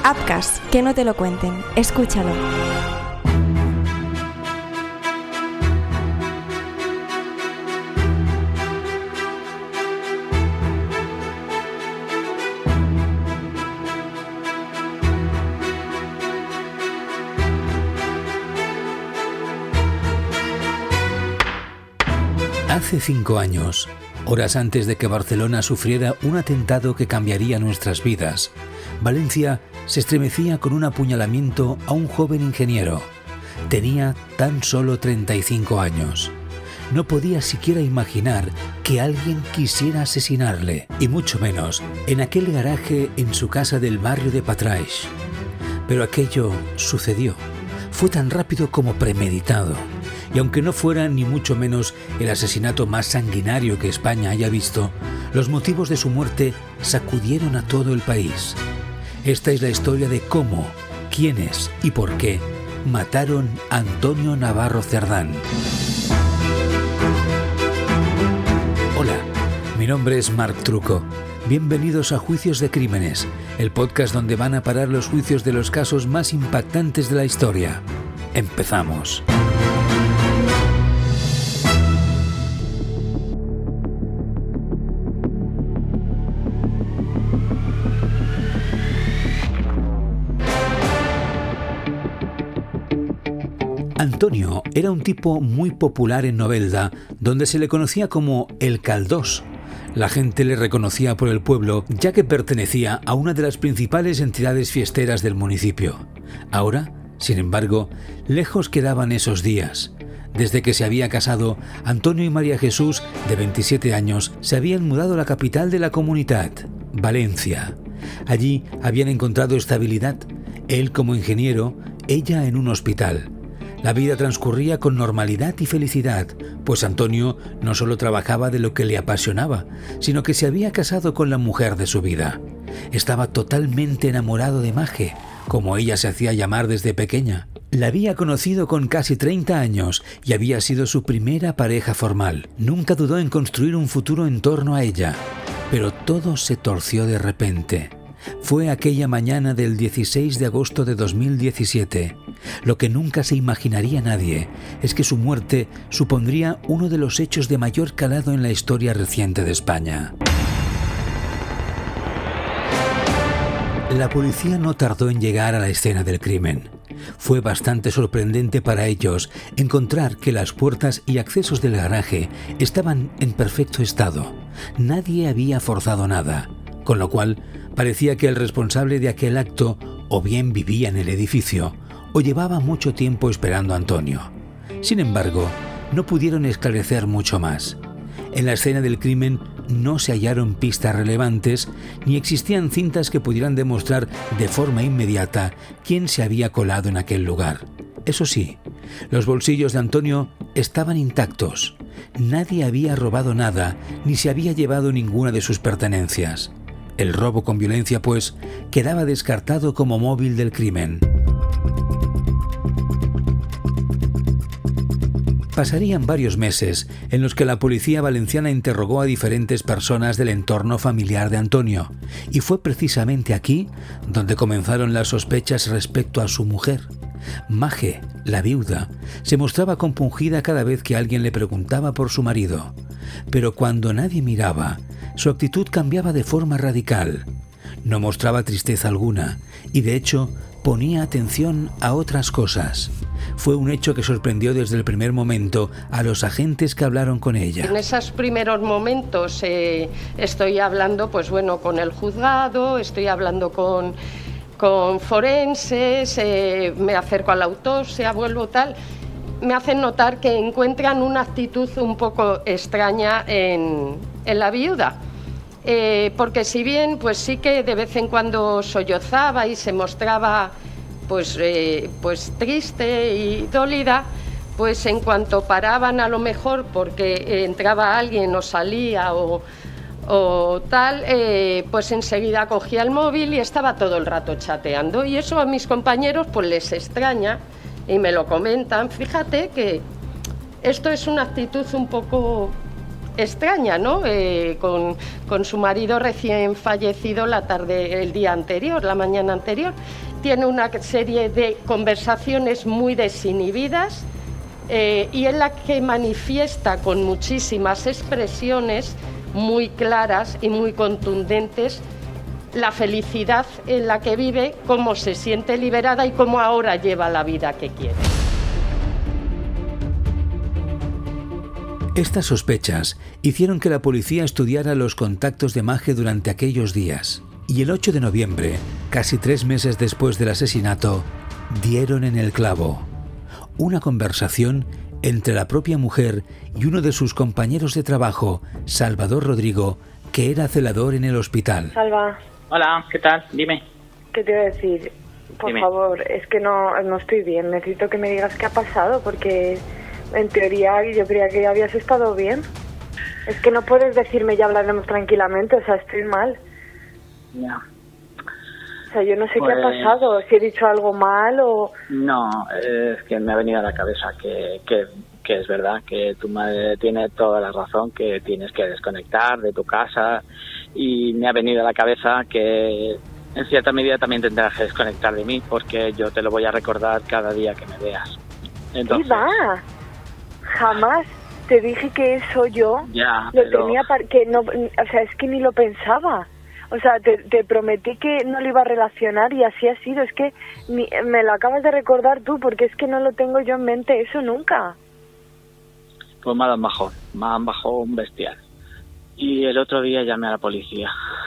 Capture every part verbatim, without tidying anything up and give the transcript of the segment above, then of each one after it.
Apcas, que no te lo cuenten. Escúchalo. Hace cinco años, horas antes de que Barcelona sufriera un atentado que cambiaría nuestras vidas, Valencia se estremecía con un apuñalamiento a un joven ingeniero. Tenía tan solo treinta y cinco años. No podía siquiera imaginar que alguien quisiera asesinarle, y mucho menos en aquel garaje en su casa del barrio de Patraix. Pero aquello sucedió. Fue tan rápido como premeditado. Y aunque no fuera ni mucho menos el asesinato más sanguinario que España haya visto, los motivos de su muerte sacudieron a todo el país. Esta es la historia de cómo, quiénes y por qué mataron a Antonio Navarro Cerdán. Hola, mi nombre es Marc Trucco. Bienvenidos a Juicios de Crímenes, el podcast donde van a parar los juicios de los casos más impactantes de la historia. Empezamos. Antonio era un tipo muy popular en Novelda, donde se le conocía como el Caldós. La gente le reconocía por el pueblo, ya que pertenecía a una de las principales entidades fiesteras del municipio. Ahora, sin embargo, lejos quedaban esos días. Desde que se había casado, Antonio y María Jesús, de veintisiete años, se habían mudado a la capital de la comunidad, Valencia. Allí habían encontrado estabilidad, él como ingeniero, ella en un hospital. La vida transcurría con normalidad y felicidad, pues Antonio no solo trabajaba de lo que le apasionaba, sino que se había casado con la mujer de su vida. Estaba totalmente enamorado de Maje, como ella se hacía llamar desde pequeña. La había conocido con casi treinta años y había sido su primera pareja formal. Nunca dudó en construir un futuro en torno a ella, pero todo se torció de repente. Fue aquella mañana del dieciséis de agosto de dos mil diecisiete. Lo que nunca se imaginaría nadie es que su muerte supondría uno de los hechos de mayor calado en la historia reciente de España. La policía no tardó en llegar a la escena del crimen. Fue bastante sorprendente para ellos encontrar que las puertas y accesos del garaje estaban en perfecto estado. Nadie había forzado nada, con lo cual parecía que el responsable de aquel acto o bien vivía en el edificio o llevaba mucho tiempo esperando a Antonio. Sin embargo, no pudieron esclarecer mucho más. En la escena del crimen no se hallaron pistas relevantes ni existían cintas que pudieran demostrar de forma inmediata quién se había colado en aquel lugar. Eso sí, los bolsillos de Antonio estaban intactos. Nadie había robado nada ni se había llevado ninguna de sus pertenencias. El robo con violencia, pues, quedaba descartado como móvil del crimen. Pasarían varios meses en los que la policía valenciana interrogó a diferentes personas del entorno familiar de Antonio, y fue precisamente aquí donde comenzaron las sospechas respecto a su mujer. Maje, la viuda, se mostraba compungida cada vez que alguien le preguntaba por su marido, pero cuando nadie miraba, su actitud cambiaba de forma radical. No mostraba tristeza alguna y, de hecho, ponía atención a otras cosas. Fue un hecho que sorprendió desde el primer momento a los agentes que hablaron con ella. En esos primeros momentos eh, estoy hablando, pues bueno, con el juzgado, estoy hablando con, con forenses, eh, me acerco a la autopsia, vuelvo tal. Me hacen notar que encuentran una actitud un poco extraña en, en la viuda. Eh, porque si bien pues sí que de vez en cuando sollozaba y se mostraba pues, eh, pues triste y dolida, pues en cuanto paraban a lo mejor porque entraba alguien o salía o, o tal, eh, pues enseguida cogía el móvil y estaba todo el rato chateando, y eso a mis compañeros pues les extraña y me lo comentan. Fíjate que esto es una actitud un poco extraña, ¿no? Eh, con, con su marido recién fallecido la tarde, el día anterior, la mañana anterior. Tiene una serie de conversaciones muy desinhibidas eh, y en la que manifiesta con muchísimas expresiones muy claras y muy contundentes la felicidad en la que vive, cómo se siente liberada y cómo ahora lleva la vida que quiere. Estas sospechas hicieron que la policía estudiara los contactos de Mage durante aquellos días. Y el ocho de noviembre, casi tres meses después del asesinato, dieron en el clavo. Una conversación entre la propia mujer y uno de sus compañeros de trabajo, Salvador Rodrigo, que era celador en el hospital. Salva. Hola, ¿qué tal? Dime. ¿Qué te iba a decir? Por Dime. favor, es que no, no estoy bien. Necesito que me digas qué ha pasado, porque en teoría yo creía que habías estado bien. Es que no puedes decirme ya hablaremos tranquilamente, o sea, estoy mal. Ya. O sea, yo no sé Pues... qué ha pasado, si he dicho algo mal o... No, es que me ha venido a la cabeza que, que, que es verdad, que tu madre tiene toda la razón, que tienes que desconectar de tu casa, y me ha venido a la cabeza que en cierta medida también tendrás que desconectar de mí, porque yo te lo voy a recordar cada día que me veas. Entonces... ¿Qué va? Jamás te dije que eso yo Ya, lo pero... tenía para... que no, o sea, es que ni lo pensaba. O sea, te, te prometí que no lo iba a relacionar y así ha sido. Es que ni, me lo acabas de recordar tú, porque es que no lo tengo yo en mente eso nunca. Pues me han bajado, me han bajado un bestial. Y el otro día llamé a la policía.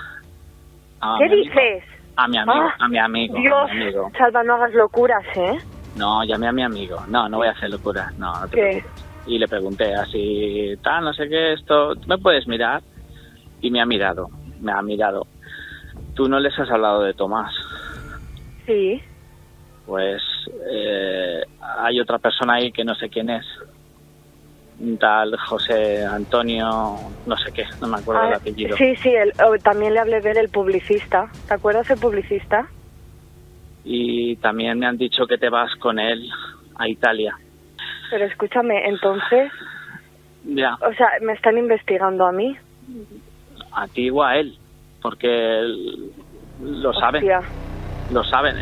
A ¿Qué mi amigo, dices? A mi amigo, Ah, a mi amigo, Dios, a mi amigo. Salva, no hagas locuras, ¿eh? No, llamé a mi amigo. No, no voy a hacer locuras. No, no te ¿Qué? preocupes. Y le pregunté así, tal, no sé qué, esto, ¿me puedes mirar? Y me ha mirado, me ha mirado. Tú no les has hablado de Tomás. Sí. Pues eh, hay otra persona ahí que no sé quién es. Un tal José Antonio, no sé qué, no me acuerdo Ah, el apellido. sí, sí, el, oh, también le hablé de él, el publicista. ¿Te acuerdas del publicista? Y también me han dicho que te vas con él a Italia. Pero escúchame, entonces, Ya, o sea, ¿me están investigando a mí? a ti o a él, porque él- lo saben, Hostia. lo saben.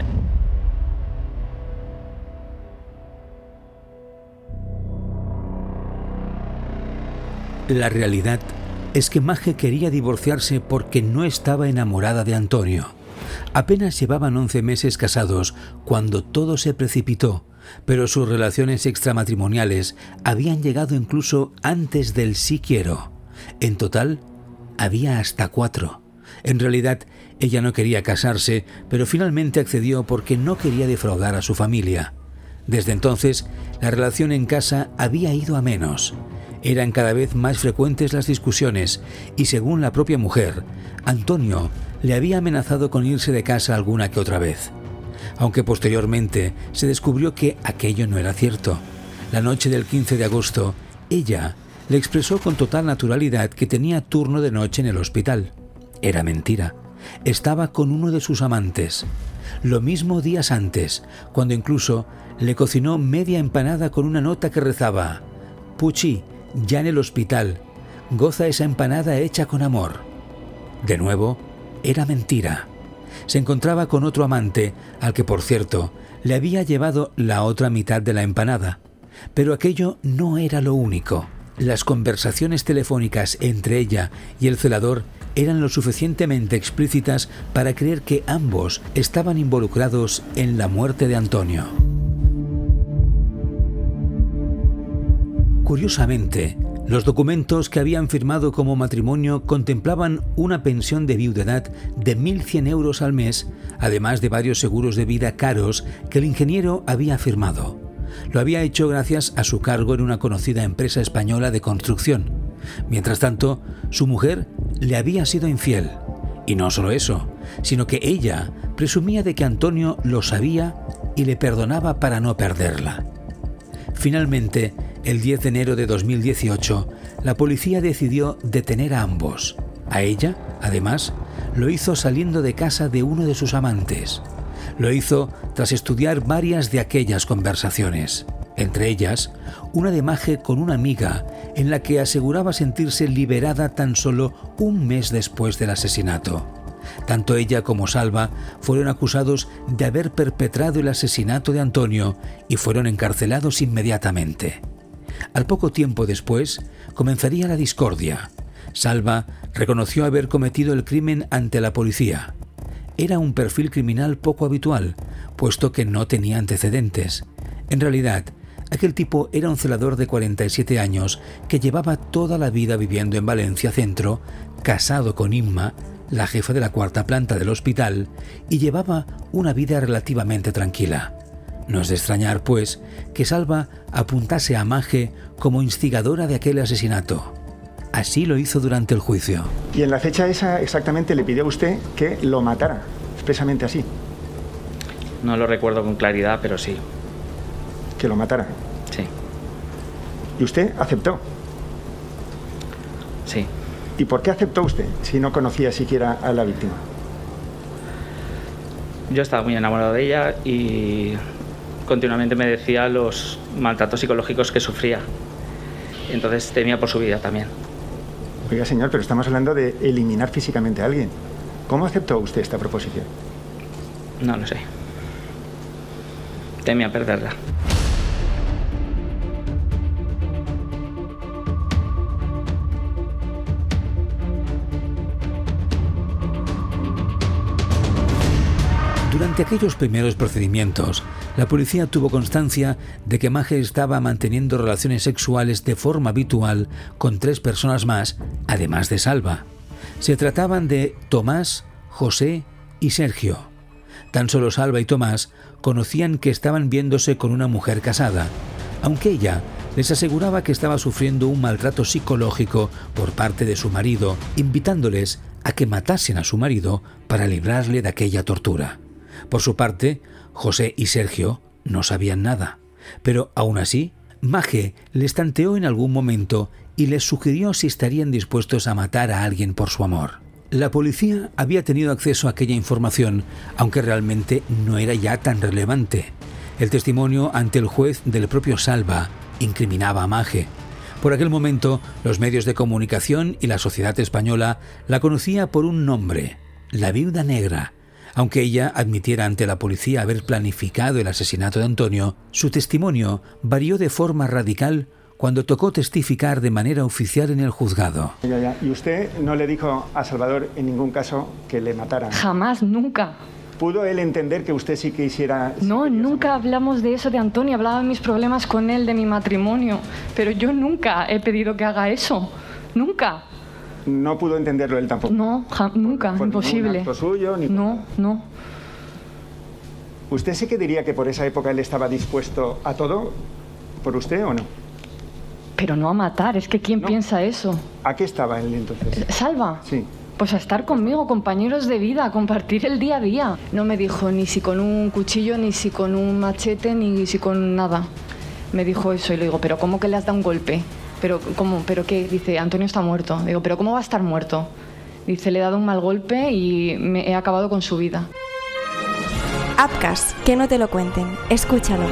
La realidad es que Mage quería divorciarse porque no estaba enamorada de Antonio. Apenas llevaban once meses casados cuando todo se precipitó, pero sus relaciones extramatrimoniales habían llegado incluso antes del sí quiero. En total, había hasta cuatro. En realidad, ella no quería casarse, pero finalmente accedió porque no quería defraudar a su familia. Desde entonces, la relación en casa había ido a menos. Eran cada vez más frecuentes las discusiones y, según la propia mujer, Antonio le había amenazado con irse de casa alguna que otra vez. Aunque posteriormente se descubrió que aquello no era cierto. La noche del quince de agosto, ella le expresó con total naturalidad que tenía turno de noche en el hospital. Era mentira. Estaba con uno de sus amantes. Lo mismo días antes, cuando incluso le cocinó media empanada con una nota que rezaba: Puchi, ya en el hospital, goza esa empanada hecha con amor. De nuevo, era mentira. Se encontraba con otro amante, al que, por cierto, le había llevado la otra mitad de la empanada. Pero aquello no era lo único. Las conversaciones telefónicas entre ella y el celador eran lo suficientemente explícitas para creer que ambos estaban involucrados en la muerte de Antonio. Curiosamente, los documentos que habían firmado como matrimonio contemplaban una pensión de viudedad de mil cien euros al mes, además de varios seguros de vida caros que el ingeniero había firmado. Lo había hecho gracias a su cargo en una conocida empresa española de construcción. Mientras tanto, su mujer le había sido infiel. Y no solo eso, sino que ella presumía de que Antonio lo sabía y le perdonaba para no perderla. Finalmente, el diez de enero de dos mil dieciocho, la policía decidió detener a ambos. A ella, además, lo hizo saliendo de casa de uno de sus amantes. Lo hizo tras estudiar varias de aquellas conversaciones. entre ellas una de Mage con una amiga en la que aseguraba sentirse liberada tan solo un mes después del asesinato. Tanto ella como Salva fueron acusados de haber perpetrado el asesinato de Antonio y fueron encarcelados inmediatamente. Al poco tiempo después comenzaría la discordia. Salva reconoció haber cometido el crimen ante la policía. Era un perfil criminal poco habitual, puesto que no tenía antecedentes. En realidad, aquel tipo era un celador de cuarenta y siete años que llevaba toda la vida viviendo en Valencia Centro, casado con Inma, la jefa de la cuarta planta del hospital, y llevaba una vida relativamente tranquila. No es de extrañar, pues, que Salva apuntase a Mage como instigadora de aquel asesinato. Así lo hizo durante el juicio. Y en la fecha esa exactamente le pidió a usted que lo matara, expresamente así. No lo recuerdo con claridad, pero sí. Que lo matara. Sí. ¿Y usted aceptó? Sí. ¿Y por qué aceptó usted si no conocía siquiera a la víctima? Yo estaba muy enamorado de ella y continuamente me decía los maltratos psicológicos que sufría. Entonces temía por su vida también. Oiga, señor, pero estamos hablando de eliminar físicamente a alguien. ¿Cómo aceptó usted esta proposición? No lo sé. Temía perderla. Durante aquellos primeros procedimientos, la policía tuvo constancia de que Mage estaba manteniendo relaciones sexuales de forma habitual con tres personas más, además de Salva. Se trataban de Tomás, José y Sergio. Tan solo Salva y Tomás conocían que estaban viéndose con una mujer casada, aunque ella les aseguraba que estaba sufriendo un maltrato psicológico por parte de su marido, invitándoles a que matasen a su marido para librarle de aquella tortura. Por su parte, José y Sergio no sabían nada, pero aún así, Mage les tanteó en algún momento y les sugirió si estarían dispuestos a matar a alguien por su amor. La policía había tenido acceso a aquella información, aunque realmente no era ya tan relevante. El testimonio ante el juez del propio Salva incriminaba a Mage. Por aquel momento, los medios de comunicación y la sociedad española la conocía por un nombre, la Viuda Negra. Aunque ella admitiera ante la policía haber planificado el asesinato de Antonio, su testimonio varió de forma radical cuando tocó testificar de manera oficial en el juzgado. Ya, ya. ¿Y usted no le dijo a Salvador en ningún caso que le mataran? Jamás, nunca. ¿Pudo él entender que usted sí quisiera...? No, sí nunca hablamos de eso de Antonio. Hablaba de mis problemas con él, de mi matrimonio. Pero yo nunca he pedido que haga eso. Nunca. No pudo entenderlo él tampoco. No, ja, nunca, por imposible. Ningún acto suyo, ni no, no. ¿Usted sí que diría que por esa época él estaba dispuesto a todo por usted o no? Pero no a matar, es que ¿quién no. piensa eso? ¿A qué estaba él entonces? ¿Salva? Sí. Pues a estar conmigo, compañeros de vida, a compartir el día a día. No me dijo ni si con un cuchillo, ni si con un machete, ni si con nada. Me dijo eso y le digo, ¿pero cómo que le has dado un golpe? Pero ¿cómo? ¿Pero qué? Dice, Antonio está muerto. Digo, ¿pero cómo va a estar muerto? Dice, le he dado un mal golpe y me he acabado con su vida. Apcas, que no te lo cuenten. Escúchalo.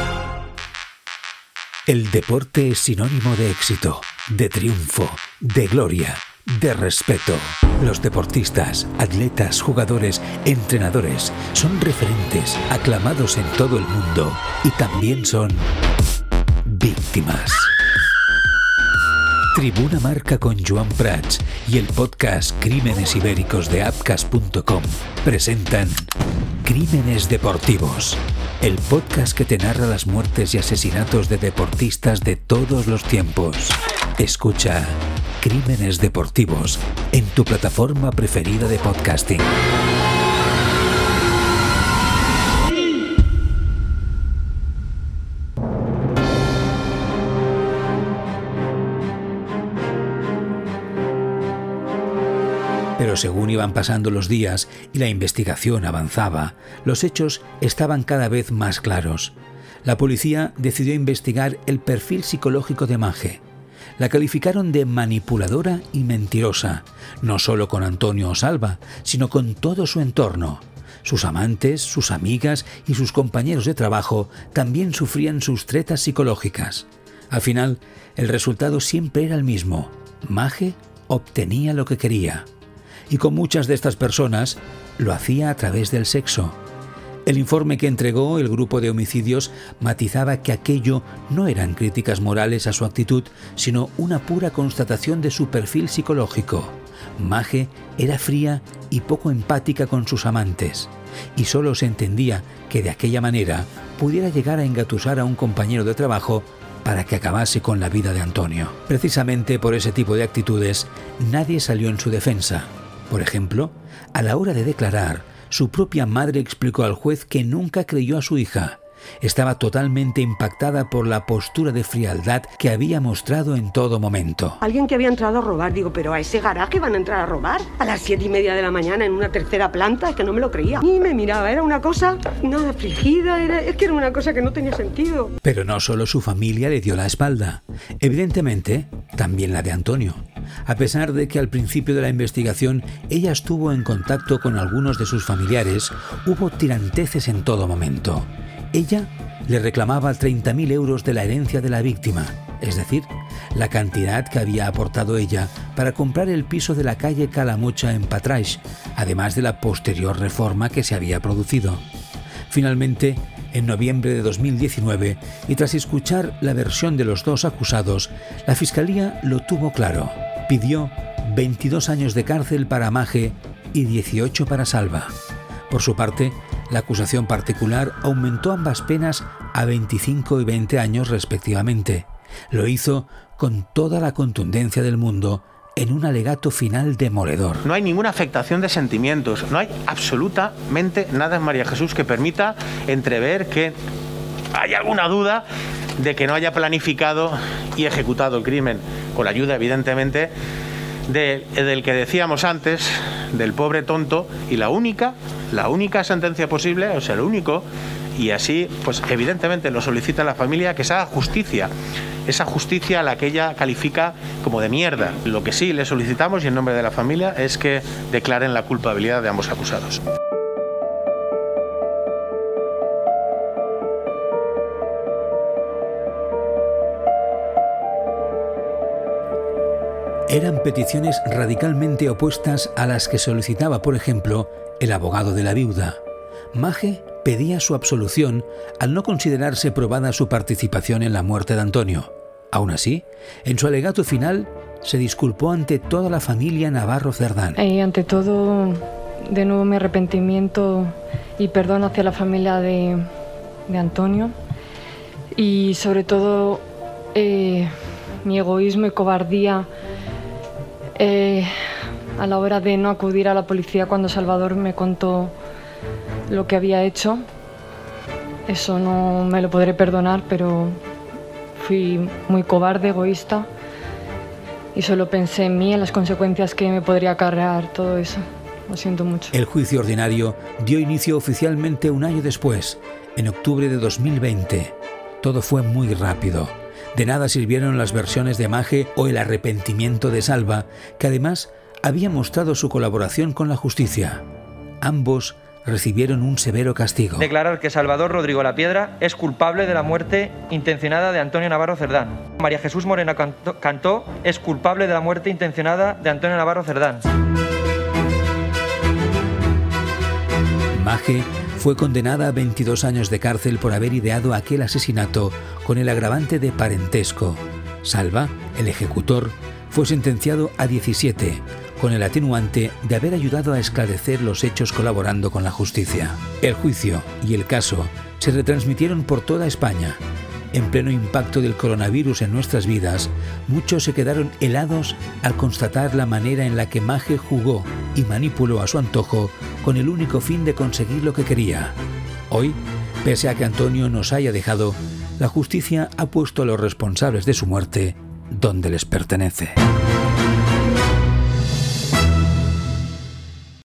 El deporte es sinónimo de éxito, de triunfo, de gloria, de respeto. Los deportistas, atletas, jugadores, entrenadores son referentes, aclamados en todo el mundo y también son víctimas. Tribuna Marca con Joan Prats y el podcast Crímenes Ibéricos de apcas punto com presentan Crímenes Deportivos, el podcast que te narra las muertes y asesinatos de deportistas de todos los tiempos. Escucha Crímenes Deportivos en tu plataforma preferida de podcasting. Pero según iban pasando los días y la investigación avanzaba, los hechos estaban cada vez más claros. La policía decidió investigar el perfil psicológico de Mage. La calificaron de manipuladora y mentirosa, no solo con Antonio o Salva, sino con todo su entorno. Sus amantes, sus amigas y sus compañeros de trabajo también sufrían sus tretas psicológicas. Al final, el resultado siempre era el mismo. Maje obtenía lo que quería. Y con muchas de estas personas lo hacía a través del sexo. El informe que entregó el grupo de homicidios matizaba que aquello no eran críticas morales a su actitud, sino una pura constatación de su perfil psicológico. Maje era fría y poco empática con sus amantes, y solo se entendía que de aquella manera pudiera llegar a engatusar a un compañero de trabajo para que acabase con la vida de Antonio. Precisamente por ese tipo de actitudes, nadie salió en su defensa. Por ejemplo, a la hora de declarar, su propia madre explicó al juez que nunca creyó a su hija. Estaba totalmente impactada por la postura de frialdad que había mostrado en todo momento. Alguien que había entrado a robar, digo, pero a ese garaje van a entrar a robar a las siete y media de la mañana en una tercera planta, es que no me lo creía. Y me miraba, era una cosa, nada afligida, era, es que era una cosa que no tenía sentido. Pero no solo su familia le dio la espalda, evidentemente también la de Antonio. A pesar de que al principio de la investigación ella estuvo en contacto con algunos de sus familiares, hubo tiranteces en todo momento. Ella le reclamaba treinta mil euros de la herencia de la víctima, es decir, la cantidad que había aportado ella para comprar el piso de la calle Calamocha en Patraix, además de la posterior reforma que se había producido. Finalmente, en noviembre de dos mil diecinueve, y tras escuchar la versión de los dos acusados, la Fiscalía lo tuvo claro. Pidió veintidós años de cárcel para Maje y dieciocho para Salva. Por su parte, la acusación particular aumentó ambas penas a veinticinco y veinte años respectivamente. Lo hizo con toda la contundencia del mundo en un alegato final demoledor. No hay ninguna afectación de sentimientos, no hay absolutamente nada en María Jesús que permita entrever que hay alguna duda de que no haya planificado y ejecutado el crimen, con la ayuda evidentemente de, del que decíamos antes, del pobre tonto, y la única, la única sentencia posible, o sea, lo único, y así, pues evidentemente lo solicita la familia, que se haga justicia, esa justicia a la que ella califica como de mierda. Lo que sí le solicitamos, y en nombre de la familia, es que declaren la culpabilidad de ambos acusados. Eran peticiones radicalmente opuestas a las que solicitaba, por ejemplo, el abogado de la viuda. Maje pedía su absolución al no considerarse probada su participación en la muerte de Antonio. Aún así, en su alegato final, se disculpó ante toda la familia Navarro Cerdán. Y ante todo, de nuevo mi arrepentimiento y perdón hacia la familia de, de Antonio. Y sobre todo, eh, mi egoísmo y cobardía Eh, a la hora de no acudir a la policía cuando Salvador me contó lo que había hecho. Eso no me lo podré perdonar, pero fui muy cobarde, egoísta, y solo pensé en mí, en las consecuencias que me podría acarrear todo eso. Lo siento mucho. El juicio ordinario dio inicio oficialmente un año después, en octubre de dos mil veinte. Todo fue muy rápido. De nada sirvieron las versiones de Maje o el arrepentimiento de Salva, que además había mostrado su colaboración con la justicia. Ambos recibieron un severo castigo. Declarar que Salvador Rodrigo Lapiedra es culpable de la muerte intencionada de Antonio Navarro Cerdán. María Jesús Moreno Cantó, Cantó es culpable de la muerte intencionada de Antonio Navarro Cerdán. Maje fue condenada a veintidós años de cárcel por haber ideado aquel asesinato con el agravante de parentesco. Salva, el ejecutor, fue sentenciado a diecisiete, con el atenuante de haber ayudado a esclarecer los hechos colaborando con la justicia. El juicio y el caso se retransmitieron por toda España. En pleno impacto del coronavirus en nuestras vidas, muchos se quedaron helados al constatar la manera en la que Maje jugó y manipuló a su antojo con el único fin de conseguir lo que quería. Hoy, pese a que Antonio nos haya dejado, la justicia ha puesto a los responsables de su muerte donde les pertenece.